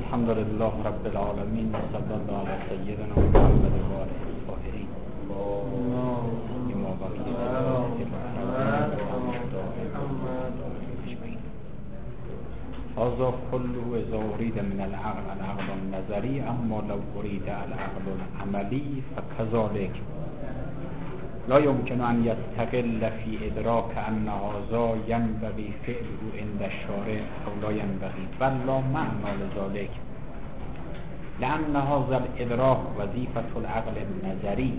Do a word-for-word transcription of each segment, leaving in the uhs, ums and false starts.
الحمد لله رب العالمين وصلى الله على سيدنا محمد و آله الطاهرین. هذا كله اذا اريد من العقل العقل النظري، اما لو اريد العقل العملي فكذلك لا يمكن ان يستقل في ادراك ان هذا ينبغي فعله عند الشارع او لا ينبغي، بل لا معنى لذلك، لان هذا الادراك وظيفه العقل النظري.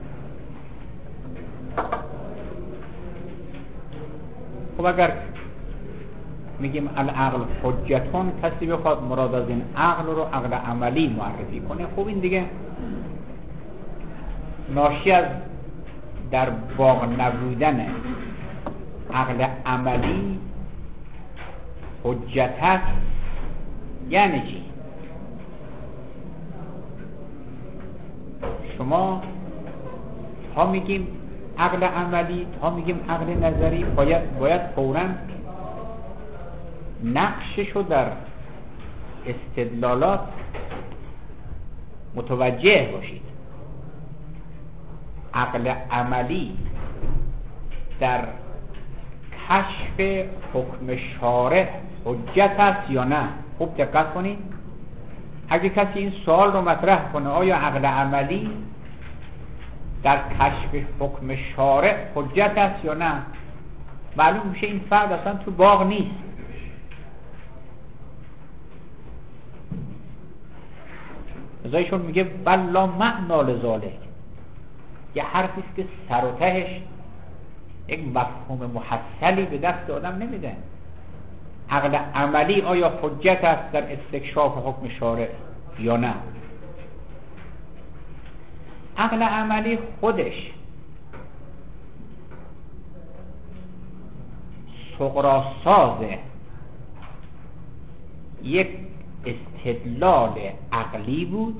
خب اگر میگیم العقل حجتون، کسی بخواد مراد از این عقل رو عقل عملی معرفی کنه، خب این دیگه ناشی از در باغ نبودن عقل عملی حجت هست. یعنی چی؟ شما تا میگیم عقل عملی، تا میگیم عقل نظری، باید باید فوراً نقششو در استدلالات متوجه باشید. عقل عملی در کشف حکم شارع حجت است یا نه؟ خوب دقت کنید. اگه کسی این سوال رو مطرح کنه آیا عقل عملی در کشف حکم شارع حجت است یا نه، معلوم میشه این فرد اصلا تو باغ نیست. ازایشون میگه بلا معنا لذالک، یه حرفی است که سر و تهش یک مفهوم محصلی به دست آدم نمیده. عقل عملی آیا حجت است در استکشاف حکم شارع یا نه؟ عقل عملی خودش سغراساز یک استدلال عقلی بود.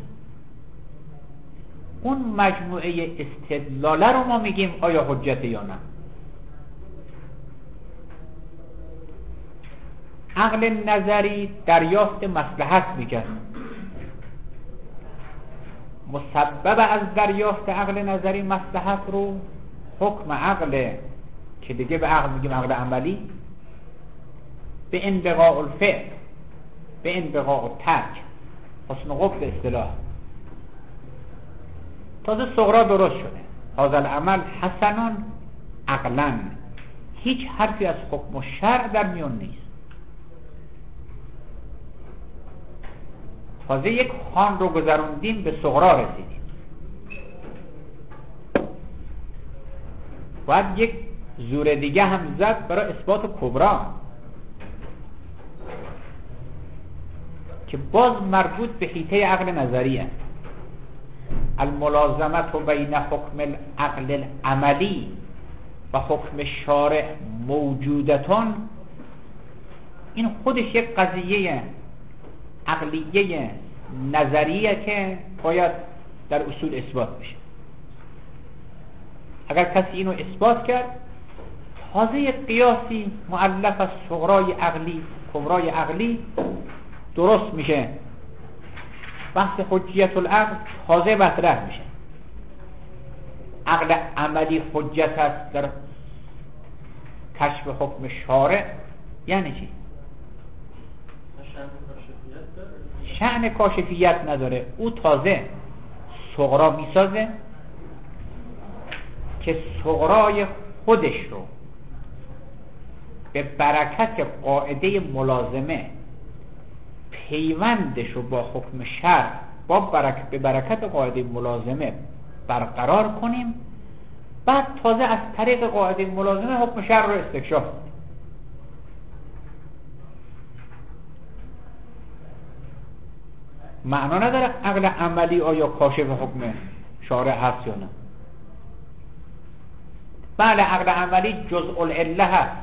اون مجموعه استدلاله رو ما میگیم آیا حجت یا نه. عقل نظری دریافت مصلحت میکرد، مسبب از دریافت عقل نظری مصلحت رو حکم عقل که دیگه به عقل میگیم عقل عملی، به انبغاء الفعل، به انبغاء الترک، حسن قبض اصطلاح. تازه صغرا درست شده، هذا العمل حسنان عقلا، هیچ حرفی از حکم و شرع در میون نیست. تازه یک خان رو گذروندیم به صغرا رسیدیم. باید یک زور دیگه هم زد برای اثبات کبرا که باز مربوط به حیطه عقل نظریه. الملازمت بین حکم العقل العملی و حکم شارع موجودتون، این خودش یک قضیه عقلیه نظریه که باید در اصول اثبات بشه. اگر کسی اینو اثبات کرد، تازه یک قیاسی مؤلف از صغرای عقلی کبرای عقلی درست میشه، بحث حجیت العقل تازه مطرح میشه. عقل عملی حجت است در کشف حکم شارع یعنی چی؟ شأن کاشفیت نداره. او تازه صغرا میسازه که صغرای خودش رو به برکت قاعده ملازمه پیوندش رو با حکم شرع با برکت به برکت قاعده ملازمه برقرار کنیم، بعد تازه از طریق قاعده ملازمه حکم شرع رو استکشاف کنیم. معنا نداره عقل عملی آیا کاشف حکم شارع هست یا نه. بله، عقل عملی جزء العله هست،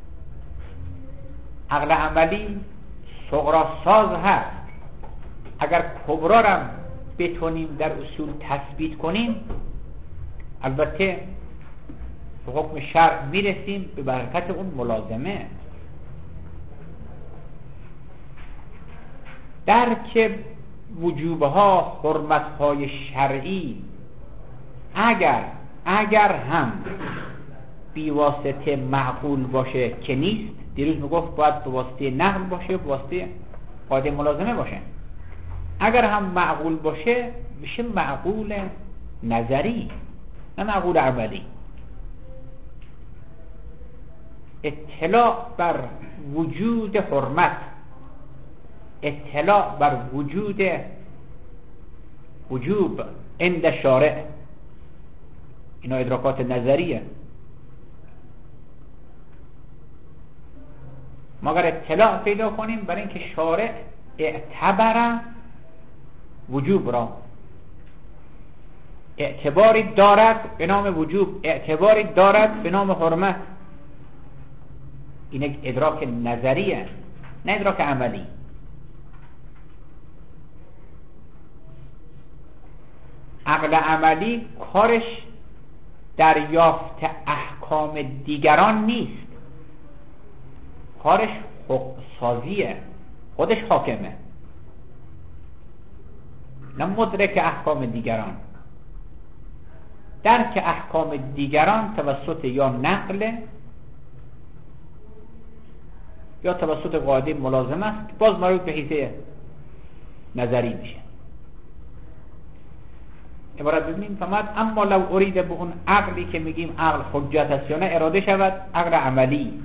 عقل عملی صغرا ساز هست. اگر کبرا را بتونیم در اصول تثبیت کنیم، البته به حکم شرع میرسیم به برکت اون ملازمه. درک وجوبها حرمتهای شرعی اگر اگر هم بی واسطه معقول باشه که نیست، دیروز میگفت باید به واسطه نقل باشه، به واسطه قاعده ملازمه باشه، اگر هم معقول باشه میشه معقول نظری نه معقول عملی. اطلاع بر وجود حرمت، اطلاع بر وجود وجوب عند شارع، اینا ادراکات نظریه. ما اگر اطلاع پیدا کنیم برای اینکه شارع اعتبر وجوب را، اعتباری دارد به نام وجوب، اعتباری دارد به نام حرمت، این یک ادراک نظریه نه ادراک عملی. عقل عملی کارش دریافت احکام دیگران نیست، کارش حکم سازیه، خودش حاکمه، نه مدرک احکام دیگران. درک احکام دیگران توسط یا نقل یا توسط قاعده ملازمه است، باز مربوط به حیطه نظری میشه. عبارت ببینیم فرمود اما لو ارید به اون عقلی که میگیم عقل حجت است یا نه اراده شود عقل عملی.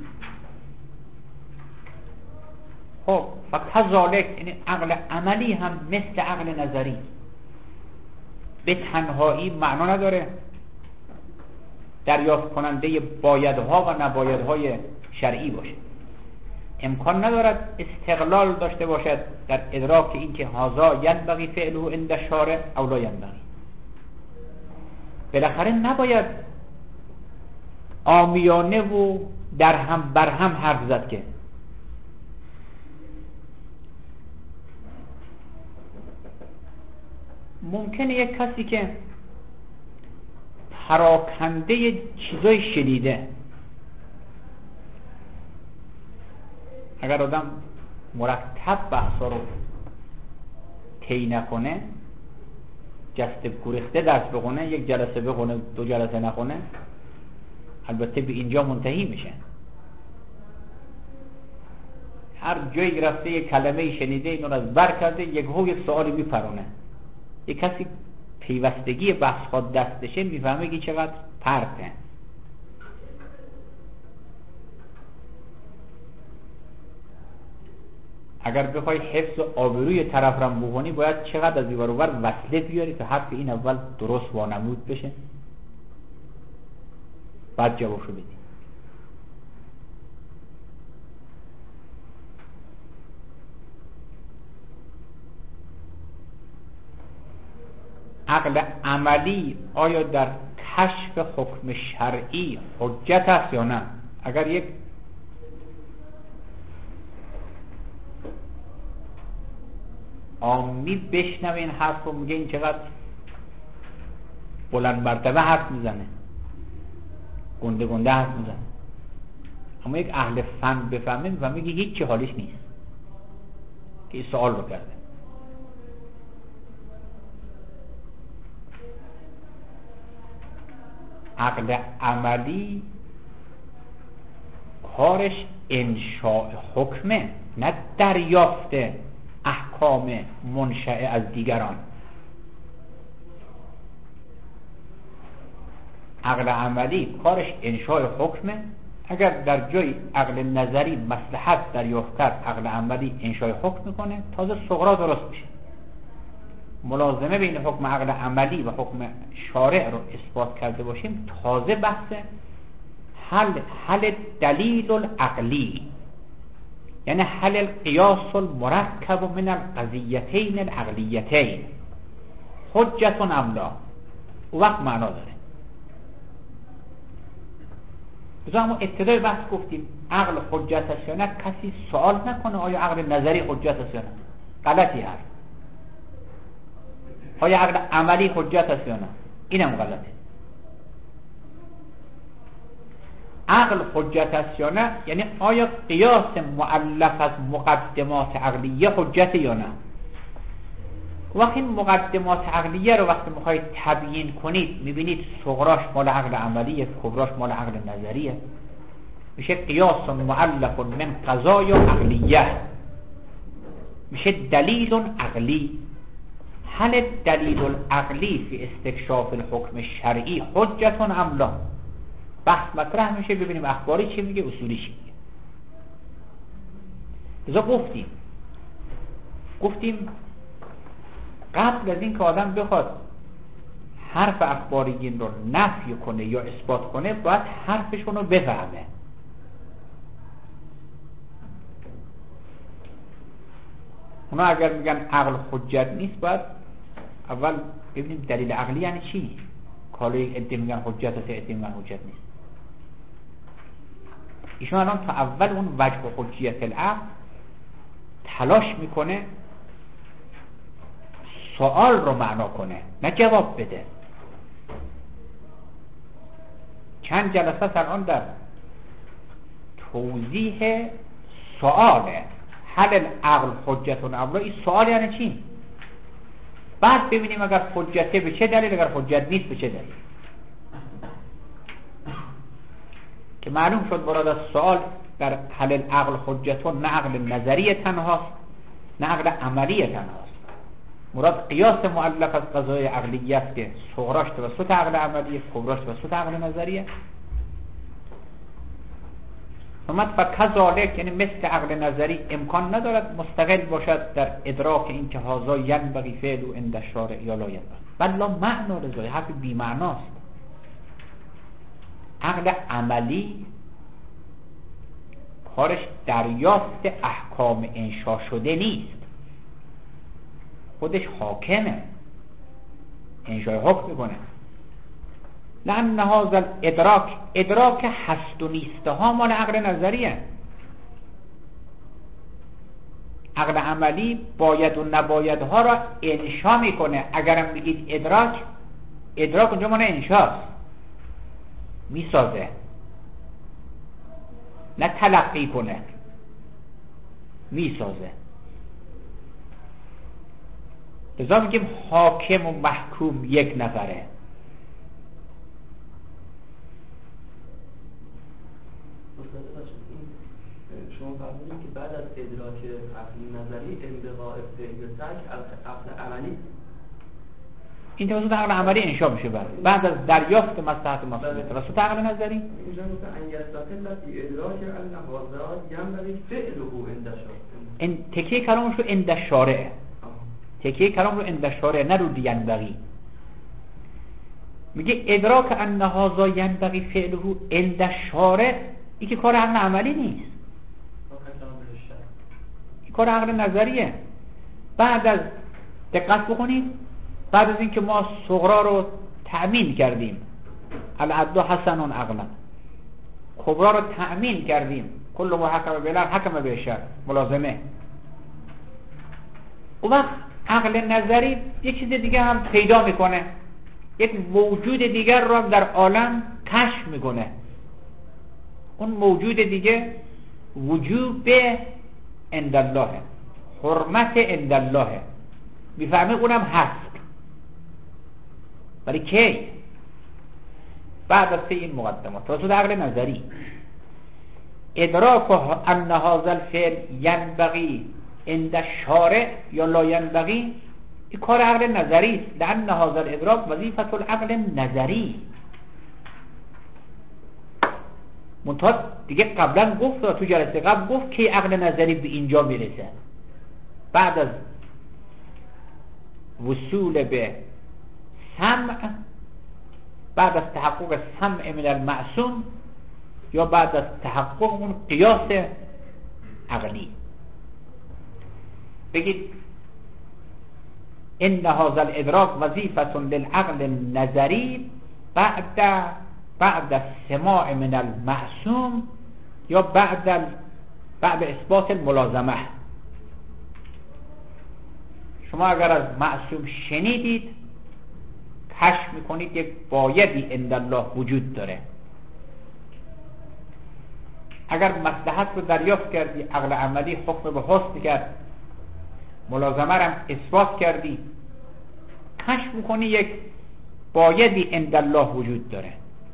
خب و کذالک، یعنی عقل عملی هم مثل عقل نظری به تنهایی معنا نداره، دریافت کننده بایدها و نبایدهای شرعی باشه، امکان ندارد استقلال داشته باشد در ادراک اینکه هذا ینبغی فعله عند شارع او لا ینبغی. بالاخره نباید عامیانه و در هم بر هم حرف زد که ممکنه یک کسی که پراکنده چیزای شنیده، اگر آدم مرتب بحثا رو طی نکنه، جسته گریخته درس بخونه، یک جلسه بخونه دو جلسه نخونه، البته به اینجا منتهی میشه. هر جایی رفته یک کلمه شنیده اینو از بر کرده، یک هو یک سوالی میپرونه. یک کسی پیوستگی بحث خود دستشه میفهمه که چقدر پرته. اگر بخوای حفظ آبروی طرف را بکنی باید چقدر از دیوار ور وصله بیاری که حرف این اول درست وانمود بشه بعد جوابشو بدی. عقل عملی آیا در کشف حکم شرعی حجت است یا نه؟ اگر یک عامی بشنوه این حرف رو میگه این چقدر بلند مرتبه حرف میزنه، گنده گنده حرف میزنه، اما یک اهل فن بفهمه میفهمه که هیچ چی حالش نیست که این سوال رو کرده. عقل عملی کارش انشاء حکمه نه دریافت احکام منشأ از دیگران. عقل عملی کارش انشاء حکمه. اگر در جای عقل نظری مصلحت دریافت کرد عقل عملی انشاء حکم میکنه، تازه صغرا درست میشه. ملازمه بین حکم عقل عملی و حکم شارع رو اثبات کرده باشیم، تازه بحث حل حل دلیل العقلی، یعنی حل القیاس المرکب من القضیتین العقلیتین حجت املا او وقت معنا داره. بذار اما ابتدای بحث گفتیم عقل حجت است یا نه، کسی سوال نکنه آیا عقل نظری حجت است یا نه، غلطی هست. آیا عقل عملی حجت است یا نه، اینم غلطه. عقل حجت است یا نه یعنی آیا قیاس مؤلف از مقدمات عقلیه حجت یا نه، وقتی این مقدمات عقلیه رو وقتی میخواید تبیین کنید میبینید صغراش مال عقل عملیه، کبراش مال عقل نظریه. میشه قیاس معلق من قضای عقلیه، میشه دلیل عقلی. هل دلیل العقلی فی استکشاف الحکم شرعی حجت ام لا؟ بحث مطرح میشه، ببینیم اخباری چی میگه، اصولی چی میگه. لذا گفتیم گفتیم قبل از این که آدم بخواد حرف اخباریین رو نفی کنه یا اثبات کنه باید حرفشون رو بفهمه. اونا اگر میگن عقل حجت نیست باید اول ببینیم دلیل عقلی یعنی چی. کالا یک عده میگن حجت هست، عده میگن حجت نیست. ایشون الان تا اول اون وجه حجیت العقل تلاش میکنه سوال رو معنا کنه نه جواب بده. چند جلسه الان در توضیح سواله هل العقل حجت ام لا. این سوال یعنی چی؟ بعد ببینیم اگر حجته به چه دلیل، اگر حجت نیست به چه دلیل. که معلوم شد مراد از سوال در هل العقل حجتون نه عقل نظری تنهاست نه عقل عملی تنهاست. مراد قیاس معلق از قضای عقلیه است که صغراش توسط عقل عملیه، کبراش توسط عقل نظریه. اومد فکذالک یعنی مثل عقل نظری امکان ندارد مستقل باشد در ادراک این که هذا ینبغی فعل و عند الشارع یا لا ینبغی، بل لا معنا رضای حرف بی معناست. عقل عملی کارش دریافت احکام انشا شده نیست، خودش حاکمه، انشای حکم میکنه. لأن هذا الادراک ادراک هست و نیسته ها مال عقل نظریه. عقل عملی باید و نباید ها را انشا میکنه. اگرم بگید ادراک، ادراک اونجا مال انشاست، میسازه، نه تلقی کنه، میسازه. لذا میگیم حاکم و محکوم یک نفره. شما فرمودید که بعد از ادراک عقلی نظری انبغاء فعل ترک عقل عملی، این توسط عقل عملی انشا میشه. بعد بعد از دریافت مصلحت مطلوبه توسط عقل نظری اینجا گفته ان یستقل فی ادراک ان هذا ینبغی فعله عند الشارع. این تکیه کلامش رو عند الشارع، تکیه کلام رو عند الشارع نه رو ینبغی. میگه ادراک ان هذا ینبغی فعله عند الشارع، این که کار عقل عملی نیست، این کار عقل نظریه. بعد از دقت بکنید، بعد از اینکه ما صغرا رو تأمین کردیم، العدل حسن عقلا، کبرا رو تأمین کردیم، کل ما حکم بالعدل حکم بالشرع، ملازمه. اون وقت عقل نظری یک چیز دیگه هم پیدا میکنه، یک موجود دیگر رو در عالم کشف میکنه. اون موجود دیگه وجوب عند الله، حرمت عند الله، میفهمه اونم هست. ولی کی؟ بعد از این مقدمات توسط عقل نظری. ادراک ان هذا الفعل ینبغی عند الشارع یا لا ینبغی، این کار عقل نظری است. لأن هذا الادراک وظیفه العقل نظری. منتها دیگه قبلا گفت، تو جلسه قبل گفت که عقل نظری به اینجا میرسه بعد از وصول به سمع، بعد از تحقق سمع من المعصوم، یا بعد از تحقق اون قیاس عقلی. بگید ان هذا الادراک وظیفه للعقل النظری بعد بعد السماع من المعصوم یا بعد ال... بعد اثبات الملازمه. شما اگر از معصوم شنیدید، کشف میکنید یک بایدی عند الله وجود داره. اگر مصلحت رو دریافت کردی، عقل عملی حکم به حسن کرد، ملازمه رو اثبات کردی، کشف میکنی یک بایدی عند الله وجود داره.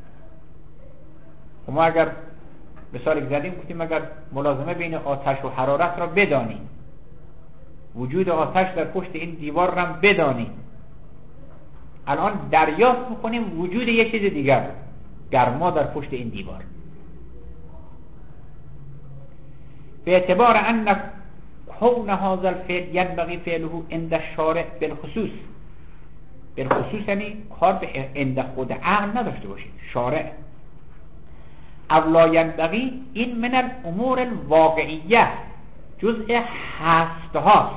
و ما اگر مثال زدیم گفتیم اگر ملازمه بین آتش و حرارت را بدانی، وجود آتش در پشت این دیوار را بدانی، الان دریافت میکنیم وجود یک چیز دیگر، گرما در پشت این دیوار. به اعتبار ان کون هذا الفعل ينبغي فعله عند الشارع بالخصوص. بالخصوص یعنی کار به عند خود عقل نداشته باشید، شارع. او لا ينبغي این من الامور الواقعیه، جزء هست هاست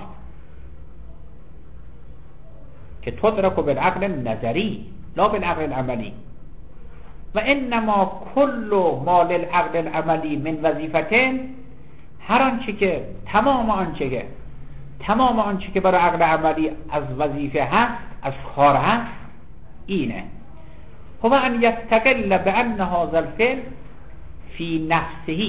که تدرک بالعقل النظری لا بالعقل العملی. و انما کل ما للعقل العملی من وظیفتين، هر آنچه که تمام آنچه که تمام آنچه که برای عقل عملی از وظیفه هست، از کار هست، اینه هو ان یستقل بان هذا الفعل فی نفسه.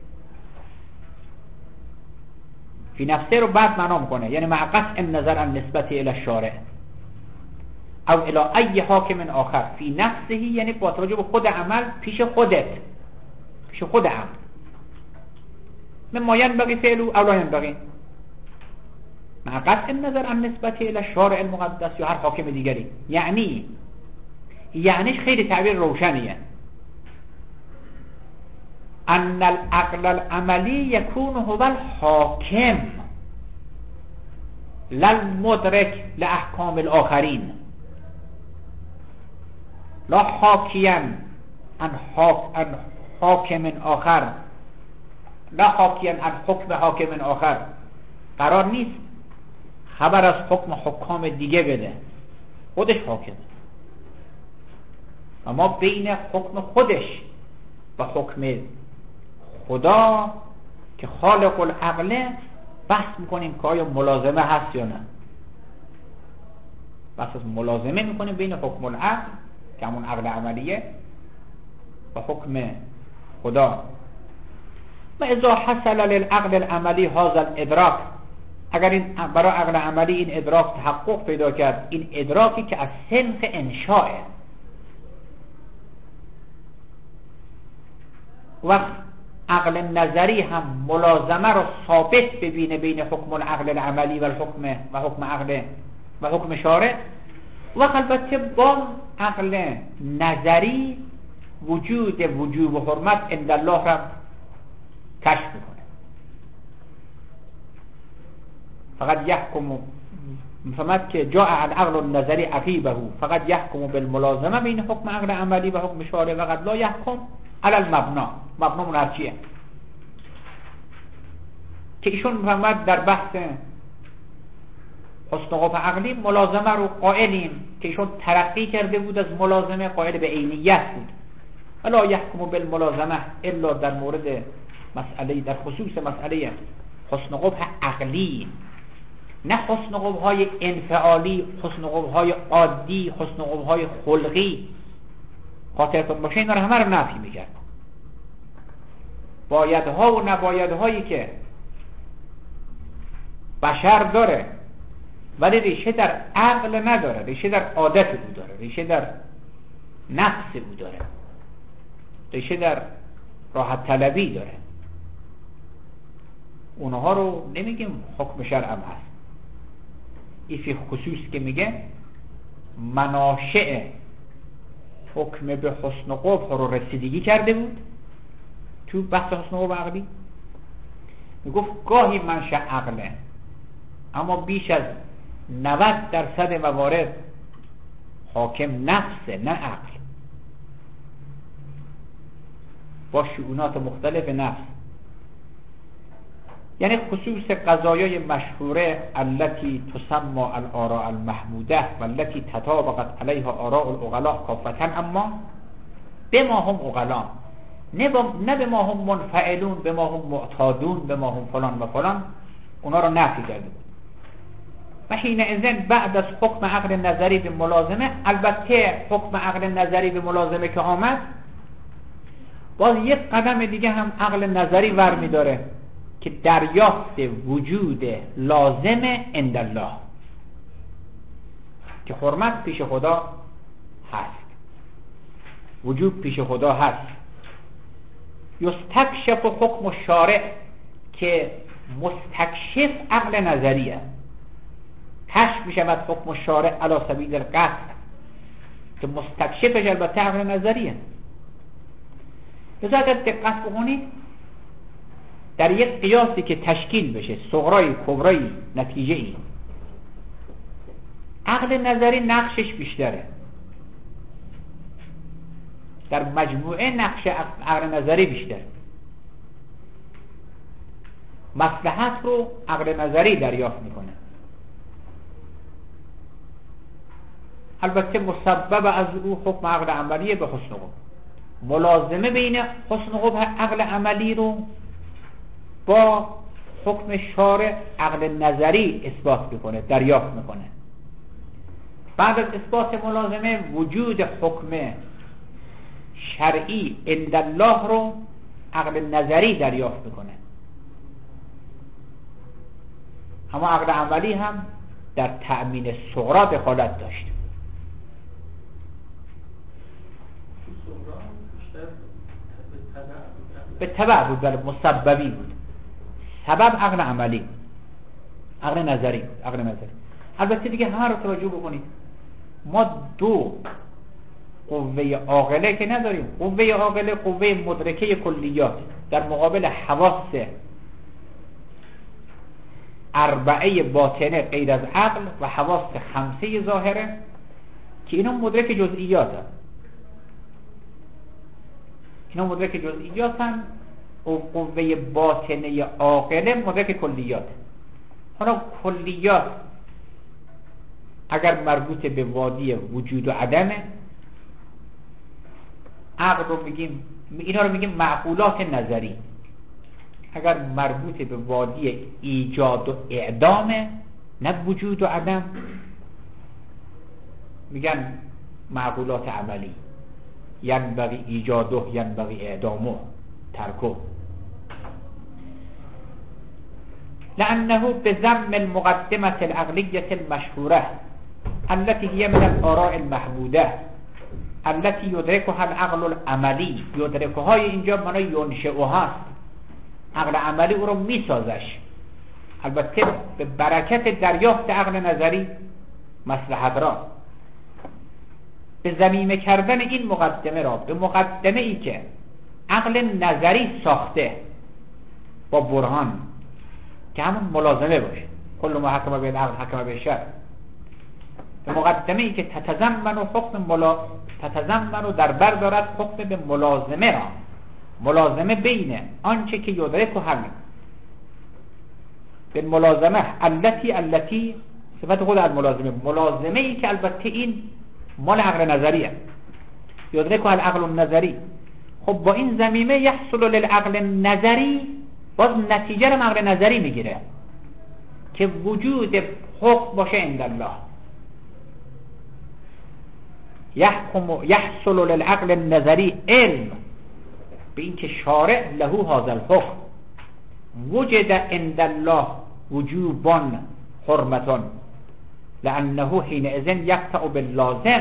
فی نفسه رو بعد معنا میکنه، یعنی مع قطع النظر عن نسبت الى الشارع او الى ای حاکم آخر. فی نفسه یعنی با توجه به خود عمل، پیش خودت، پیش خود عمل. مما ينبغي فعله او لا ينبغي مع قطع النظر عن نسبت الى الشارع المقدس یا هر حاکم دیگری. یعنی یعنیش خیلی تعبیر روشنیه. ان العقل العملی یکون هو الحاکم لا المدرک لاحکام الاخرین، لا حاکیا عن حاکم آخر، لا حاکیا عن حکم حاکم آخر. قرار نیست خبر از حکم حکام دیگه بده، خودش حاکمه. اما بین حکم خودش و حکم خدا که خالق العقله بحث میکنیم که آیا ملازمه هست یا نه. بحث از ملازمه میکنیم بین حکم العقل که همون عقل عملیه و حکم خدا. و اذا حصل للعقل العملی هذا الادراک، اگر این برای عقل عملی این ادراک تحقق پیدا کرد، این ادراکی که از صنف انشاء، و عقل نظری هم ملازمه رو ثابت ببینه بین حکم العقل العملی و حکم و حکم عقل و حکم شارع، و البته با عقل نظری وجود وجوب و حرمت عند الله را کشف میکنه. فقط یحکم فهمت که جاء العقل النظری عقیبه، فقط یحکم بالملازمه بین حکم عقل عملی و حکم شارع، و قد لا یحکم علی المبنا. مبنا منرچیه که ایشون فهمت در بحث حسن قبح عقلی ملازمه رو قائلیم که ایشون ترقی کرده بود، از ملازمه قائل به عینیت بود. ولا یحکم بالملازمه الا در مورد مسئله، در خصوص مسئله حسن قبح عقلی، نه حسن قبح های انفعالی، حسن قبح های عادی، حسن قبح های خلقی. خاطرتون باشه اینا رو همه رو نفی میکرد. بایدها و نبایدهایی که بشر داره ولی ریشه در عقل نداره، ریشه در عادت او داره، ریشه در نفس او داره، ریشه در راحت طلبی داره. اونها رو نمیگیم حکم شرع هم هست. این فی خصوص که میگه مناشع حکم به حسن قبح رو رسیدگی کرده بود تو بحث حسن قبح عقلی. میگفت گاهی منشأ عقله، اما بیش از نود درصد موارد حاکم نفسه نه عقل، با شؤونات مختلف نفس. یعنی خصوص قضایای مشهوره التي تسمى الاراء المحموده و التي تطابقت علیها آراء العقلاء کافتا، اما به ما هم عقلا، نه به ما هم منفعلون، به ما هم معتادون، به ما هم فلان و فلان، اونا رو نفی کرده بود. و حین اذن بعد از حکم عقل نظری به ملازمه، البته حکم عقل نظری به ملازمه که آمد، باز یک قدم دیگه هم عقل نظری ور می داره که دریافت وجود لازم عند الله، که حرمت پیش خدا هست، وجوب پیش خدا هست. یستکشف حکم الشارع که مستکشف عقل نظریه، کشف می شود حکم الشارع علی سبیل القطع که مستکشفش البته عقل نظریه. لذا اگر دقت بکنید در یک قیاسی که تشکیل بشه صغرای کبرای نتیجه ای، عقل نظری نقشش بیشتره، در مجموعه نقش عقل نظری بیشتره. مصلحت رو عقل نظری دریافت میکنه، البته مسبب از او حکم عقل عملیه به حسن قبح. ملازمه بین حسن قبح عقل عملی رو با حکم شارع عقل نظری اثبات میکنه، دریافت میکنه. بعد از اثبات ملازمه وجود حکم شرعی عند الله رو عقل نظری دریافت میکنه. اما عقل عملی هم در تأمین صغرا دخالت داشت. به تبع بود، ولی مسببی بود. سبب عقل عملی، عقل نظری، عقل نظری. البته دیگه همه رو توجه بکنید، ما دو قوه عاقله که نداریم. قوه عاقله قوه مدرکه کلیات در مقابل حواس اربعه باطنه غیر از عقل و حواس خمسه ظاهره که اینا مدرک جزئیات هم. اینا مدرک جزئیات هم و قوه باطنه عاقله مدرک کلیات. حالا کلیات اگر مربوط به وادی وجود و عدمه، عقل رو میگیم، اینا رو میگیم معقولات نظری. اگر مربوط به وادی ایجاد و اعدامه، نه وجود و عدم، میگن معقولات عملی. ینبغی ایجاده ینبغی اعدامه ترکه. لأنه بضم المقدمة العقلية المشهورة التي هي من الآراء المحمودة التي يدركها العقل العملی. یدرکها اینجا معنی ینشئها هست، عقل عملی او رو میسازش. البته به برکت دریافت عقل نظری مصلحت را، به ضمیمه کردن این مقدمه را به مقدمه ای که عقل نظری ساخته با برهان که همون ملازمه باشه، کل ما حکم به العقل حکم به الشرع، به مقدمه ای که تتضمن و حکم ملا تتضمن و در بر دارد حکم به ملازمه را، ملازمه بین آنچه که یدرک و هم به ملازمه التي التي صفت خود از ملازمه، ملازمه ای که البته این مال عقل نظریه، یدرک و العقل النظری. خب با این ضمیمه یحصل للعقل النظری، باز نتیجه را عقل نظری میگیره که وجود حکم باشه عند الله. یحکم یحصل للعقل النظری علم به این که شارع له هذا الحکم وجد عند الله وجوبا حرمتون لانه حینئذ یقطع باللازم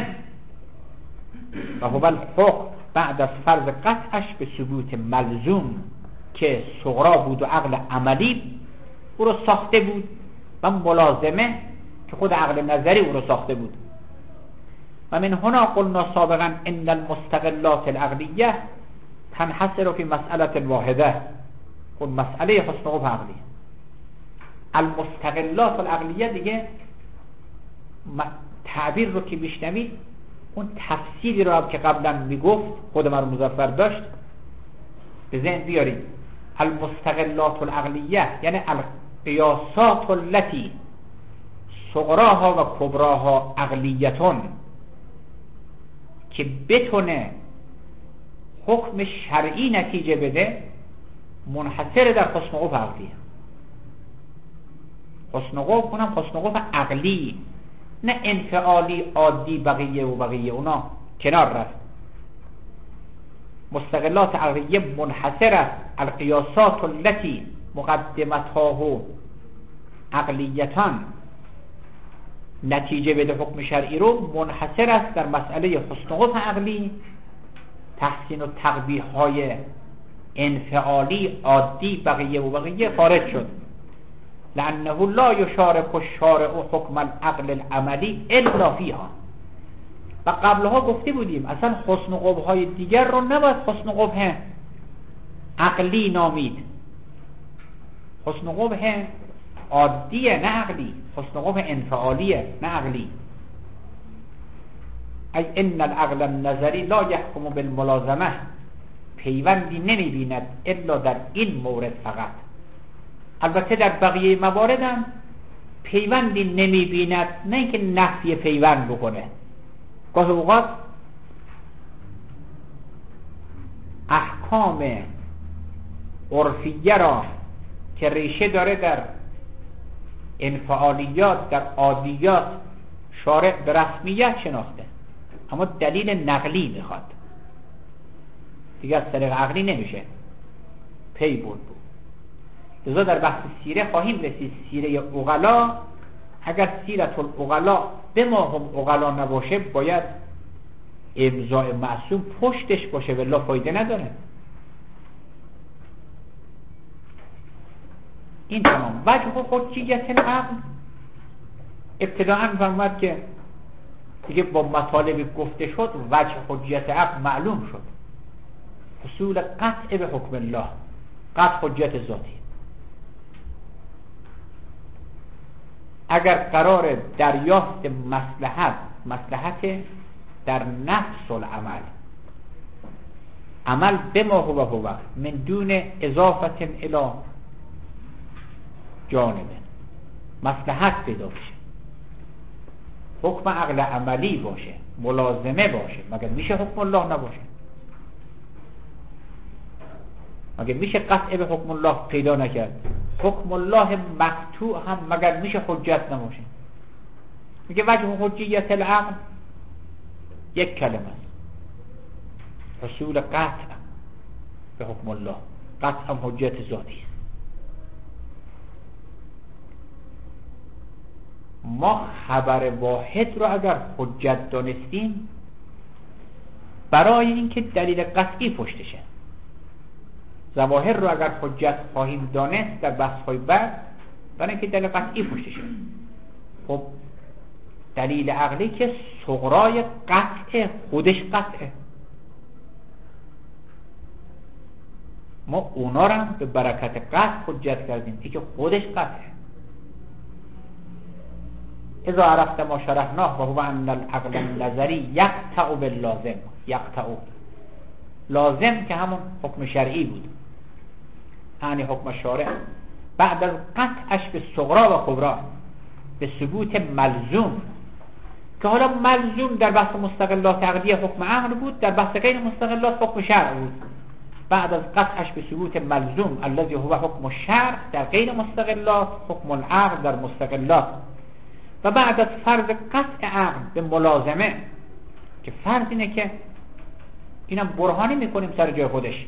و هو الحکم بعد از فرض قطعش به ثبوت ملزوم که صغرا بود و عقل عملی او رو ساخته بود و ملازمه که خود عقل نظری او رو ساخته بود. و من هنا قلنا سابقا ان المستقلات العقلیه تنحصر فی مسئله واحده، اون مسئله حسن قبح عقلی. المستقلات العقلیه دیگه تعبیر رو که میشنوید اون تفسیری رو هم که قبلا میگفت خود مرحوم مظفر داشت به ذهن بیارید. المستقلات العقلیه یعنی القیاسات التي صغراها و کبراها عقلیتون، که بتونه حکم شرعی نتیجه بده، منحصر در حسن قبح عقلیه. حسن قبح اونم حسن قبح عقلی، نه انفعالی عادی بقیه و بقیه اونا کنار رفت. مستقلات عقلیه منحصر است القیاسات التي مقدمتها عقلیتان نتیجه بده حکم شرعی رو منحصر است در مسئله حسن و قبح عقلی، تحسین و تقبیح های انفعالی عادی بقیه و بقیه خارج شد. لأنه لا یشارک الشارع حکم العقل العملی الا فیها. و قبلها گفته بودیم اصلا حسن و قبح های دیگر رو نباید حسن و قبح عقلی نامید. حسن و قبح عادیه نه عقلی، حسن و قبح انفعالیه نه عقلی. ای ان العقل النظری لا یحکم بالملازمه، پیوندی نمی بیند الا در این مورد فقط. البته در بقیه موارد هم پیوندی نمی بیند، نه اینکه نفی پیوند بکنه. گاهی اوقات احکام عرفیه را که ریشه داره در انفعالیات، در عادیات، شارع به رسمیت شناخته، اما دلیل نقلی میخواد، دیگه از طریق عقلی نمیشه پی برد بود. لذا در بحث سیره خواهیم رسید. سیره عقلا، اگر سیرت العقلا به ما هم عقلا نباشه باید امضای معصوم پشتش باشه، والله فایده نداره. این تمام. وجه حجیت العقل ابتداء فرمود که دیگه با مطالب گفته شد وجه حجیت عقل معلوم شد. حصول قطع به حکم الله، قطع حجیت ذاتی. اگر قرار دریافت مصلحت، مصلحت در نفس العمل، عمل به ما هو هو من دون اضافت الی جانب، مصلحت پیدا بشه، حکم عقل عملی باشه، ملازمه باشه، مگر میشه حکم الله نباشه؟ مگر میشه قطع به حکم الله پیدا نکرد؟ حکم الله مقطوع هم مگر میشه حجت نباشه؟ میگه وجه حجیت العقل یک کلمه است، حصول قطع به حکم الله. قطع هم حجت ذاتی است. ما خبر واحد رو اگر حجت دانستیم برای اینکه دلیل قطعی پشتشه، ظواهر رو اگر حجت خواهیم دانست در بحث‌های بعد برای اینکه دلیل قطعی پشتشه. خب دلیل عقلی که صغرای قطع خودش قطعه، ما اونا رو هم به برکت قطع حجت کردیم، این که خودش قطعه. اذا عرفت ما شرحناه و هو ان العقل النظری یقطع باللازم. یقطع لازم که همون حکم شرعی بود، یعنی حکم شارع بعد از قطعش به صغرا و کبرا به ثبوت ملزوم، که حالا ملزوم در بحث مستقلات عقلی حکم عقل بود، در بحث غیر مستقلات حکم شرع بود. بعد از قطعش به ثبوت ملزوم الذي هو حکم الشرع در غیر مستقلات، حکم العقل در مستقلات. و بعد از فرض قطع عقل به ملازمه، که فرض اینه که اینم برهانی میکنیم سر جای خودش،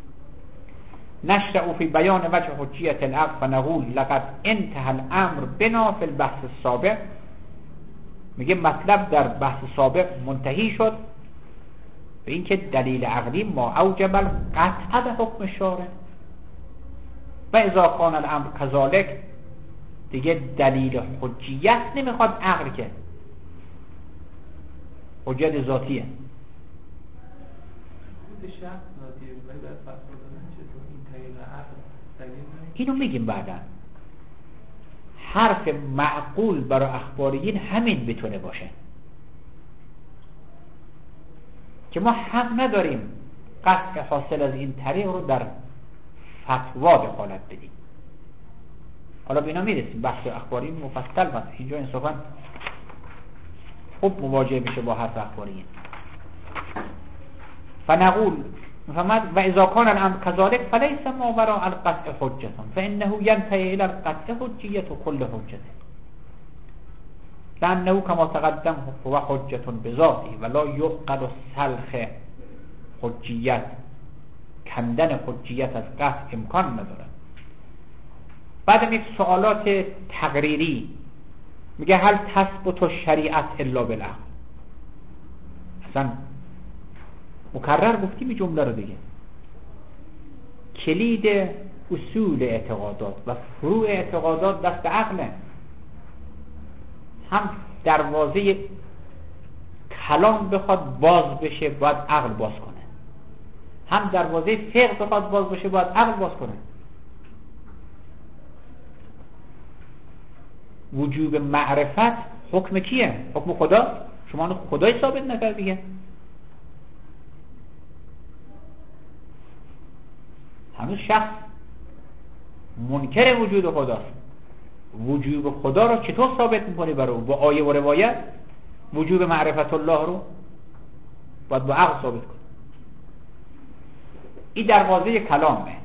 نشرع فی بیان وجه حجیت العقل فنقول لقد انتهى الامر بنا فی البحث السابق. میگه مطلب در بحث سابق منتهی شد به اینکه دلیل عقلی ما اوجب القطع به حکم شارع و اذا کان الامر کذالک، دیگه دلیل حجیت نمیخواد عقل، که حجت ذاتیه. اینو میگیم بعدا. حرف معقول برای اخباریین همین بتونه باشه که ما حق نداریم قطع حاصل از این طریق رو در فتوا دخالت بدیم. حالا به اینا میرسیم، بحث اخباری مفصل بس اینجا انصافا خوب مواجه میشه با حرف اخباریین. فنقول فهمت و اذا کان الامر كذلك فليس ما وراء القطع حجة فانه ينتهي الى القطع حجية كل حجة لانه كما تقدم هو حجة بذاته ولا يعقل سلخ حجیت، کندن حجیت از قطع امکان نداره. بعد یک سوالات تقریری میگه هل تثبت الشریعت الا بالعقل. اصلا مکرر گفتیم این جمله رو دیگه. کلید اصول اعتقادات و فروع اعتقادات دست عقله. هم دروازه کلام بخواد باز بشه باید عقل باز کنه، هم دروازه فقه بخواد باز بشه باید عقل باز کنه. وجوب معرفت حکم کیه؟ حکم خدا. شما خدای ثابت نکرد دیگه. هنوز شخص منکر وجود خداست. وجوب خدا رو چطور ثابت میکنی برای او؟ با آیه و روایت. وجوب معرفت الله رو باید با عقل ثابت کنی. این دروازه کلامه.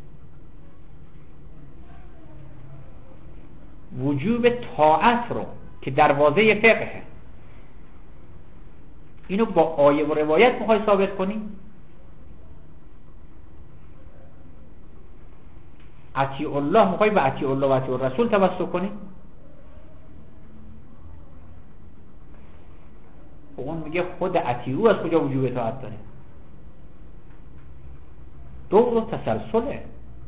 وجوب طاعت رو که دروازه فقهه، اینو با آیه و روایت میخوای ثابت کنی؟ اطیع الله میخوای به اطیع الله و اطیع الرسول توسل کنی؟ اون میگه خود اطیعو از کجا وجوب اطاعت داره؟ دور و تسلسله.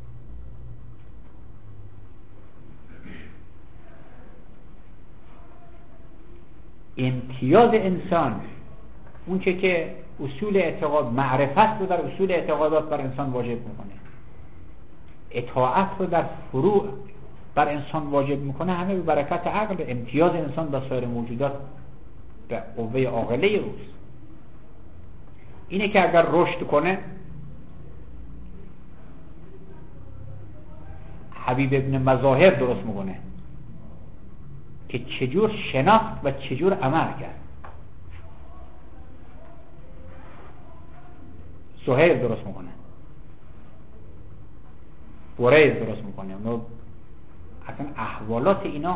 امتیاز انسان اون چه که اصول اعتقاد معرفت رو در اصول اعتقادات بر انسان واجب میکنه، اطاعت رو در فروع بر انسان واجب میکنه، همه به برکت عقل. امتیاز انسان با سایر موجودات به قوه عاقله اوست. اینه که اگر رشد کنه، حبیب ابن مظاهر درست میکنه که چجور شناخت و چجور عمل کرد. زهیر درست میکنه، برید درست میکنه. اصلا احوالات اینا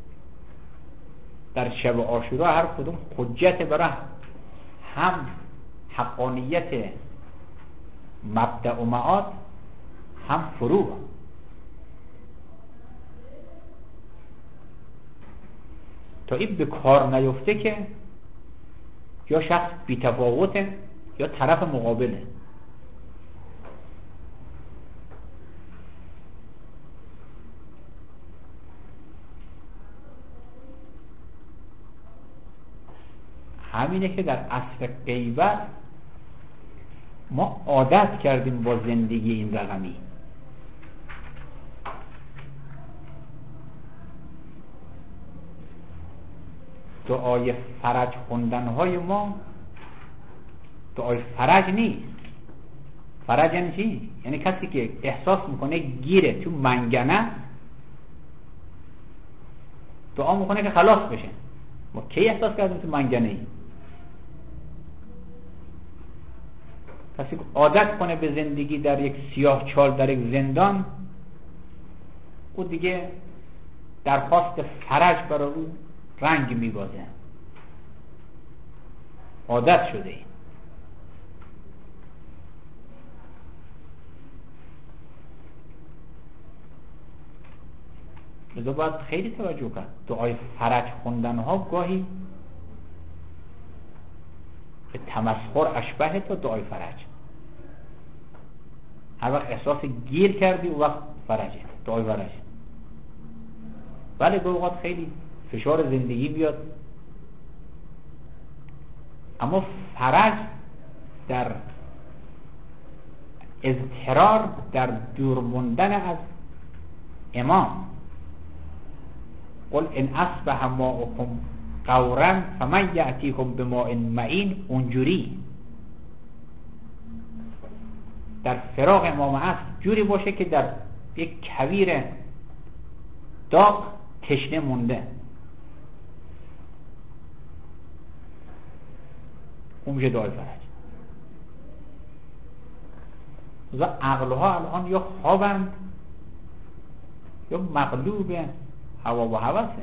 در شب عاشورا هر کدوم حجت برای هم حقانیت مبدأ و معاد، هم فروع. تا این به کار نیفته که یا شخص بی‌تفاوته یا طرف مقابله. همینه که در عصر غیبت ما عادت کردیم با زندگی این رقمی. دعای فرج خوندن های ما دعای فرج نیست. فرج یعنی چی؟ یعنی کسی که احساس میکنه گیره تو منگنه، دعا میکنه که خلاص بشه. ما کی احساس کردیم تو منگنه ای؟ کسی که عادت کنه به زندگی در یک سیاه چال در یک زندان، او دیگه درخواست فرج برای او رنگ میبازه. عادت شده این. لذا باید خیلی توجه کرد. دعای فرج خوندن ها گاهی به تمسخر اشبه تا دعای فرج. هر وقت احساس گیر کردی او وقت فرجه، دعای فرج. ولی به اوقات خیلی فشار زندگی بیاد، اما فرج در اضطرار، در دور موندن از امام. قل ان اصبح ماؤکم غورا فمن یأتیکم بماء معین. اونجوری در فراق امام است جوری باشه که در یک کویر داغ تشنه مونده. اون میشه دعای فرج. و عقلها الان یا خوابند یا مغلوب هوا و هوسه.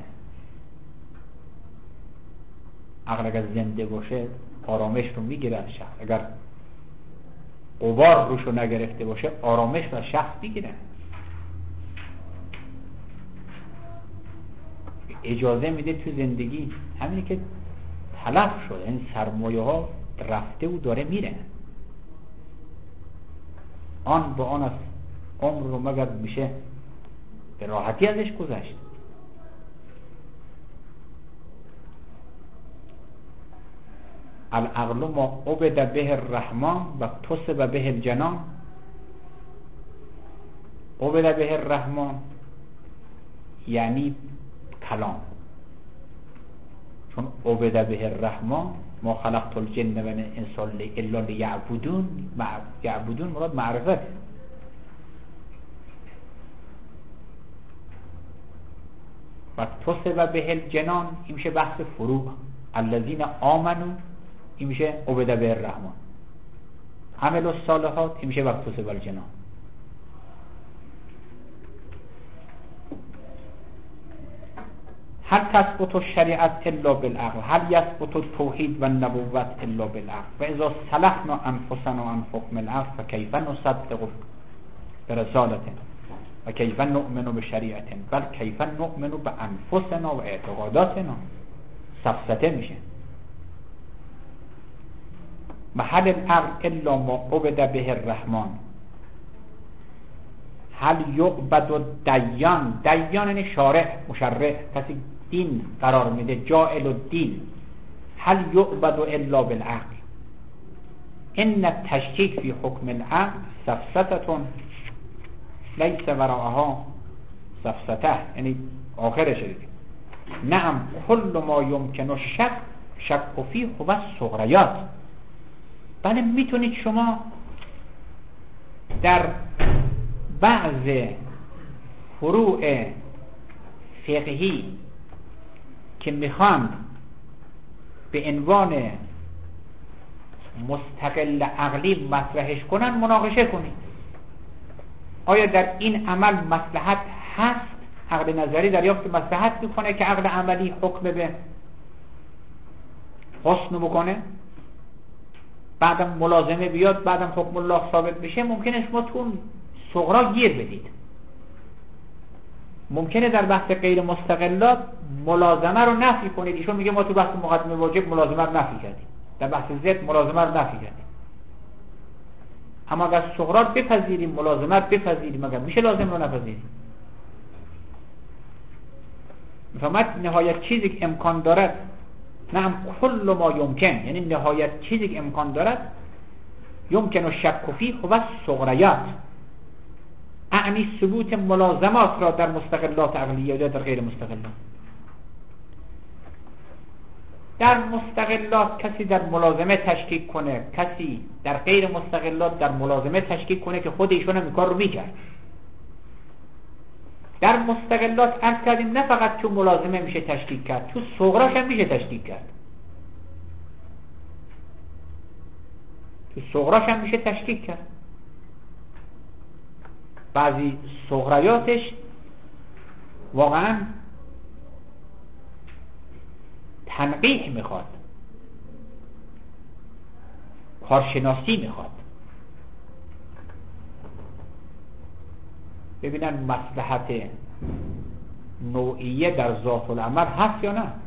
عقل اگر زنده باشه آرامش رو میگیره از شخص، اگر غبار روش رو نگرفته باشه آرامش رو از شخص میگیره. اجازه میده تو زندگی همینی که تلف شد، این سرمایه ها رفته و داره میره، آن به آن از عمر رو مگر میشه به راحتی ازش گذشت. العقل ما عبد به الرحمن و تصب به الجنان. عبد به الرحمن یعنی کلام، چون عبد به الرحمن ما خلقت الجن و الانس الا لیعبدون، یعبدون مراد معرفت. و تصب به الجنان این میشه بحث فروع. الذین آمنو این میشه عبد به الرحمن. عمل الصالحات این میشه وقت تصب الجنان. هل تثبت الشریعت الا بالعقل، هل یثبت التوحید و النبوت الا بالعقل، و اذا صلحنا انفسنا عن حکم العقل فکیف نصدق برسالته و کیف نؤمن بشریعته بل کیف نؤمن بانفسنا و اعتقاداتنا. سفسطه میشه. محل العقل الا ما عبد به الرحمن. هل یعبد الدیان، دیان یعنی شارع، مشرع، کسی دین قرار میده، جاعل الدین. هل یعبد الا بالعقل. ان التشکیک فی حکم العقل سفسطه لیس وراءها سفسطه، یعنی آخرش دیگه. نعم کل ما یمکن الشک شک فیه و الصغریات. بله میتونید شما در بعض فروع فقهی که میخوان به عنوان مستقل عقلی مطرحش کنن مناقشه کنید. آیا در این عمل مصلحت هست؟ عقل نظری دریافت مصلحت میکنه که عقل عملی حکم به حسن بکنه، بعدم ملازمه بیاد، بعدم حکم الله ثابت بشه. ممکنه شما تو صغرا گیر بدید. ممکنه در بحث غیر مستقلات ملازمه رو نفی کنید. ایشون میگه ما تو بحث مقدمه واجب ملازمه رو نفی کردیم، در بحث ضد ملازمه رو نفی کردیم. اما اگر صغرا بپذیریم، ملازمه رو بپذیریم، مگر میشه لازم رو نپذیریم؟ میفهمد؟ نهایت چیزی که امکان دارد، نه کل ما یمکن، یعنی نهایت چیزی که امکان دارد، یمکن و شک فیه و صغریات، اعنی ثبوت ملازمات را در مستقلات عقلیه یا در غیر مستقلات. در مستقلات کسی در ملازمه تشکیک کنه، کسی در غیر مستقلات در ملازمه تشکیک کنه که خود ایشون هم این کار رو میکرد. در مستقلات عرض کردیم نه فقط تو ملازمه میشه تشکیک کرد، تو صغراش هم میشه تشکیک کرد. تو صغراش هم میشه تشکیک کرد. بعضی صغریاتش واقعا تنقیح میخواد، کارشناسی میخواد، ببینن مصلحت نوعیه در ذات العمل هست یا نه.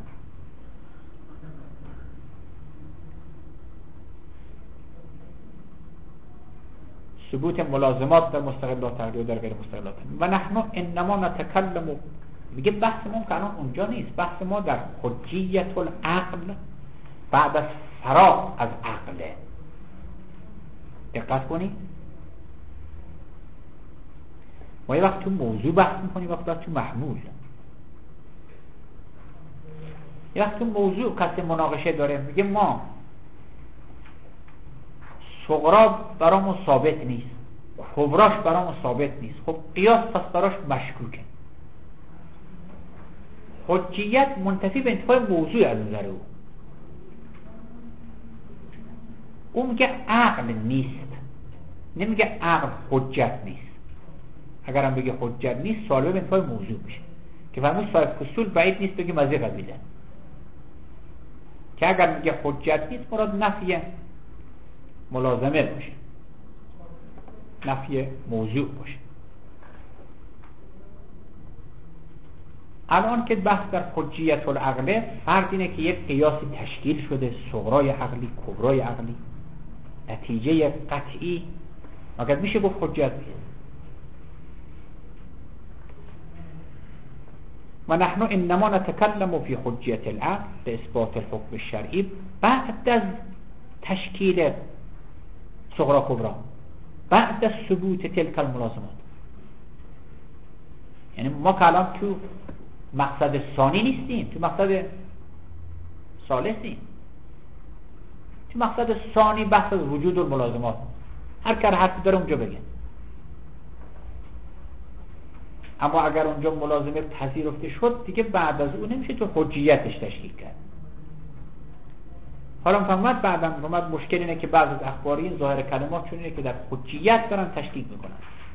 ثبوت ملازمات در مستقلات عقلی و در غیر مستقلات. و نحن انما نتکلم، میگه بحث ما که الان اونجا نیست، بحث ما در حجیت العقل بعد از فراغ از عقله. دقت کنید، ما یه وقت تو موضوع بحث میکنیم، وقت تو محمول. یه وقت تو موضوع کسی مناقشه داره، میگه ما صغرا برامون ثابت نیست، کبراش برامون ثابت نیست. خب قیاس پس براش مشکوکه. حجیت منتفی به انتفاع موضوع از نظر او. اون میگه عقل نیست، نمیگه عقل حجت نیست. اگر هم بگه حجت نیست سوال به انتفاع موضوع میشه که فرمود صاحب اصول بعید نیست بگه مزه قبیله، که اگر میگه حجت نیست مراد نفی ملازمه باشه، نفی موضوع باشه. الان که بحث در حجیت العقل، فرق اینه که یک قیاسی تشکیل شده، صغرای عقلی، کبرای عقلی، نتیجه قطعی، مگر میشه گفت حجت نیست. و نحن انما نتکلم فی حجیت العقل لاثبات الحکم الشرعی بعد از تشکیل صغرا کبرا، بعد از ثبوت تلک الملازمات. یعنی ما که الان تو مقصد ثانی نیستیم، تو مقصد ثالثیم. تو مقصد ثانی بحث از وجود الملازمات، هر کار حرفی داره اونجا بگه. اما اگر اونجا ملازمه پذیرفته شد دیگه بعد از اون نمیشه تو حجیتش تشکیل کرد. حالا فهمت بعدم اومد مشکل اینه که بعض از اخباری ظاهر کلمات چون اینه که در حجیت دارن تشکیل میکنن.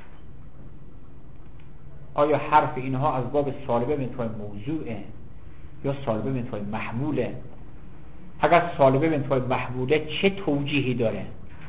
آیا حرف اینها از باب سالبه به انتهای موضوعه یا سالبه به انتهای محموله؟ اگر سالبه به انتهای محموله چه توجیهی داره؟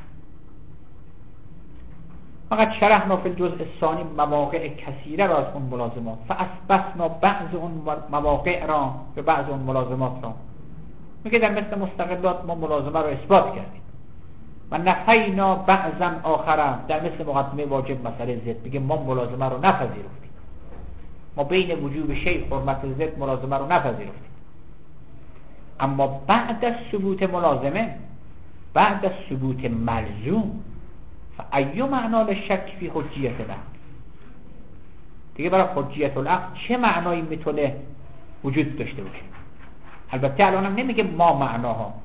فقط شرحنا فی الجزء الثانی مواقع کثیره را از اون ملازمات فاثبتنا بعض اون مواقع را به بعض اون ملازمات را. میگه در مثل مستقلات ما ملازمه رو اثبات کردیم و نفینا بعضا آخره. در مثل مقدمه واجب مسئله ضد میگه ما ملازمه رو نپذیرفتیم، ما بین وجوب شیء حرمت ضد ملازمه رو نپذیرفتیم. اما بعد از ثبوت ملازمه، بعد از ثبوت ملزوم، فایو معنا للشک فی حجیت العقل، دیگه برای حجیت العقل چه معنایی میتونه وجود داشته باشه؟ البته الان هم نمیگه ما معناها،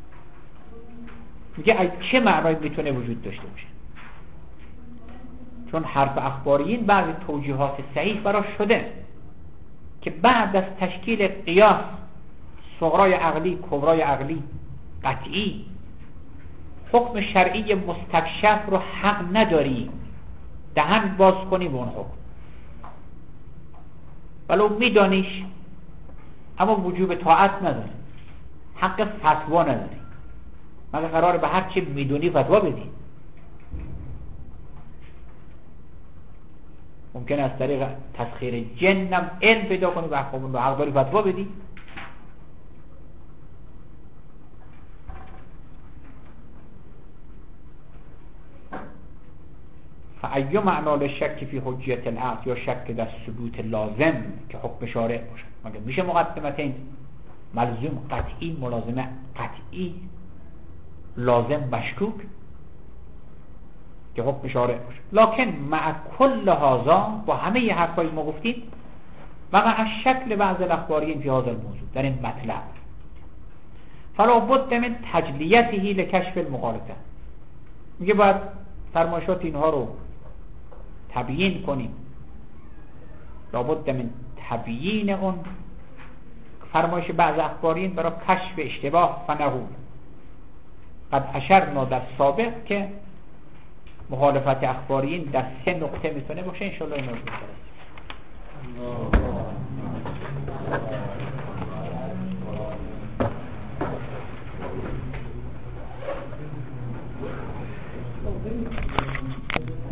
میگه چه معنایی میتونه وجود داشته باشه. چون حرف اخباریین بعضی توجیهات صحیح براش شده که بعد از تشکیل قیاس صغرای عقلی، کبرای عقلی قطعی، حکم شرعی مستکشف رو حق نداری دهن باز کنی به اون حکم، ولو میدانیش، اما وجوب طاعت نداری، حق فتوا نداری. مگه قراره به هر چی میدونی فتوا بدی؟ ممکنه از طریق تسخیر جنم علم پیدا کنی و احکام رو حق داری فتوا بدی؟ فایو معنا للشک فی حجیت العقل، یا شک در ثبوت لازم که حکم شارع باشه. مگه میشه مقدمتین ملزوم قطعی، ملازمه قطعی، لازم مشکوک که حکم شارع باشه؟ لکن مع کل هذا، با همه ی حرفایی ما گفتیم، مع شکل بعض الاخباریین فی هذا الموضوع، در این مطلب، فلا بد من تجلیته لکشف المخالفه. میگه باید فرمایشات اینها رو تبیین کنیم، لابد من تبیین اون فرمایش بعض اخباریین برای کشف اشتباه فنهو. قد اشرنا در سابق که مخالفت اخباریین در سه نقطه میتونه باشه، انشاءالله این رو